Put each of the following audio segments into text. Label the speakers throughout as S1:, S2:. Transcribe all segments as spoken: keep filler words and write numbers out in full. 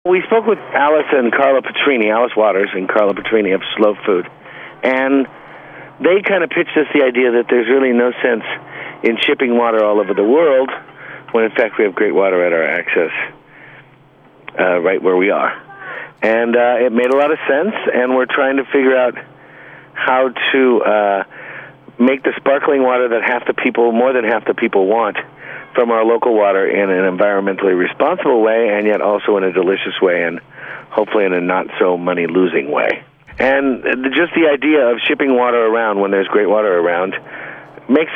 S1: We spoke with Alice and Carla Petrini, Alice Waters and Carla Petrini of Slow Food, and they kind of pitched us the idea that there's really no sense in shipping water all over the world when in fact we have great water at our access uh, right where we are. And uh, it made a lot of sense, and we're trying to figure out how to uh, make the sparkling water that half the people, more than half the people want, from our local water in an environmentally responsible way, and yet also in a delicious way, and hopefully in a not-so-money-losing way. And just the idea of shipping water around when there's great water around makes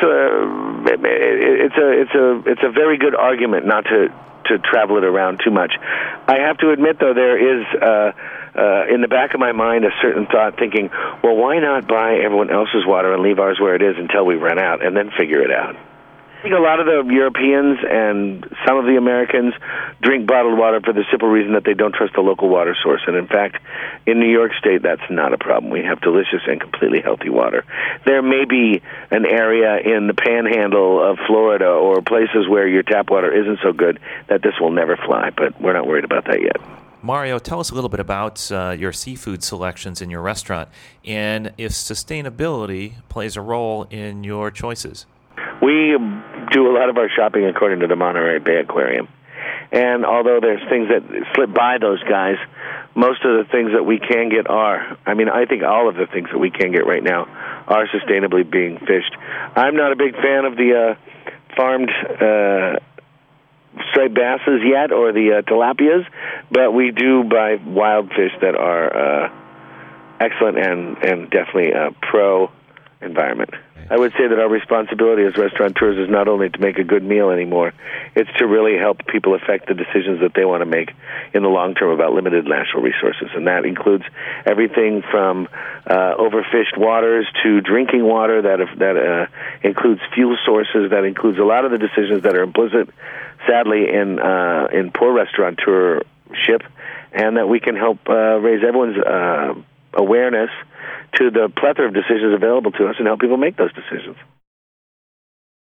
S1: a it's a it's a it's a very good argument not to to travel it around too much. I have to admit, though, there is uh, uh, in the back of my mind a certain thought thinking, well, why not buy everyone else's water and leave ours where it is until we run out, and then figure it out? I think a lot of the Europeans and some of the Americans drink bottled water for the simple reason that they don't trust the local water source. And in fact, in New York State, that's not a problem. We have delicious and completely healthy water. There may be an area in the panhandle of Florida or places where your tap water isn't so good that this will never fly, but we're not worried about that yet.
S2: Mario, tell us a little bit about uh, your seafood selections in your restaurant and if sustainability plays a role in your choices.
S1: We do a lot of our shopping according to the Monterey Bay Aquarium. And although there's things that slip by those guys, most of the things that we can get are, I mean, I think all of the things that we can get right now are sustainably being fished. I'm not a big fan of the uh, farmed uh, striped basses yet, or the uh, tilapias, but we do buy wild fish that are uh, excellent and, and definitely uh, pro-environment. I would say that our responsibility as restaurateurs is not only to make a good meal anymore, it's to really help people affect the decisions that they want to make in the long term about limited natural resources. And that includes everything from uh, overfished waters to drinking water, that that uh, includes fuel sources, that includes a lot of the decisions that are implicit, sadly, in, uh, in poor restaurateurship, and that we can help uh, raise everyone's uh, awareness to the plethora of decisions available to us and help people make those decisions.